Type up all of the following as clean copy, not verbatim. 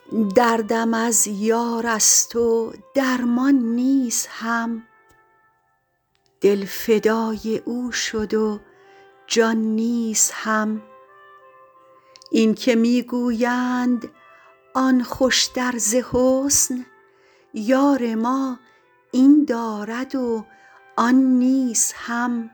دردم از یار است و درمان نیز هم، دل فدای او شد و جان نیز هم. این که می گویند آن خوشتر ز حسن، یار ما این دارد و آن نیز هم.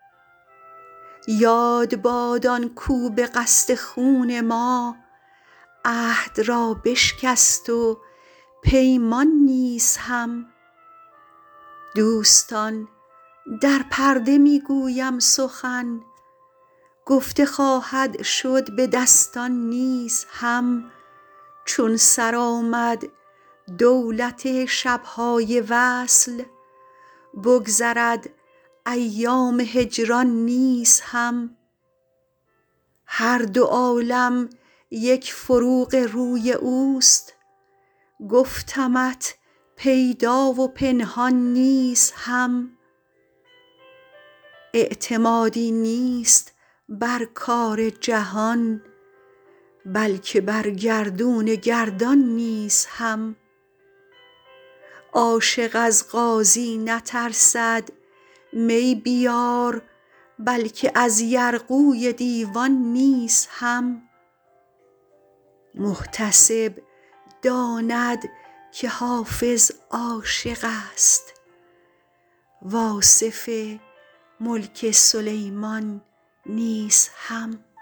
یاد باد آن کو به قصد خون ما، عهد را بشکست و پیمان نیز هم. دوستان در پرده می گویم سخن، گفته خواهد شد به دستان نیز هم. چون سرآمد دولت شبهای وصل، بگذرد ایام هجران نیز هم. هر دو عالم یک فروغ روی اوست، گفتمت پیدا و پنهان نیز هم. اعتمادی نیست بر کار جهان، بلکه بر گردون گردان نیز هم. عاشق از قاضی نترسد می بیار، بلکه از یرغوی دیوان نیز هم. محتسب داند که حافظ عاشق است، واصف ملک سلیمان نیز هم.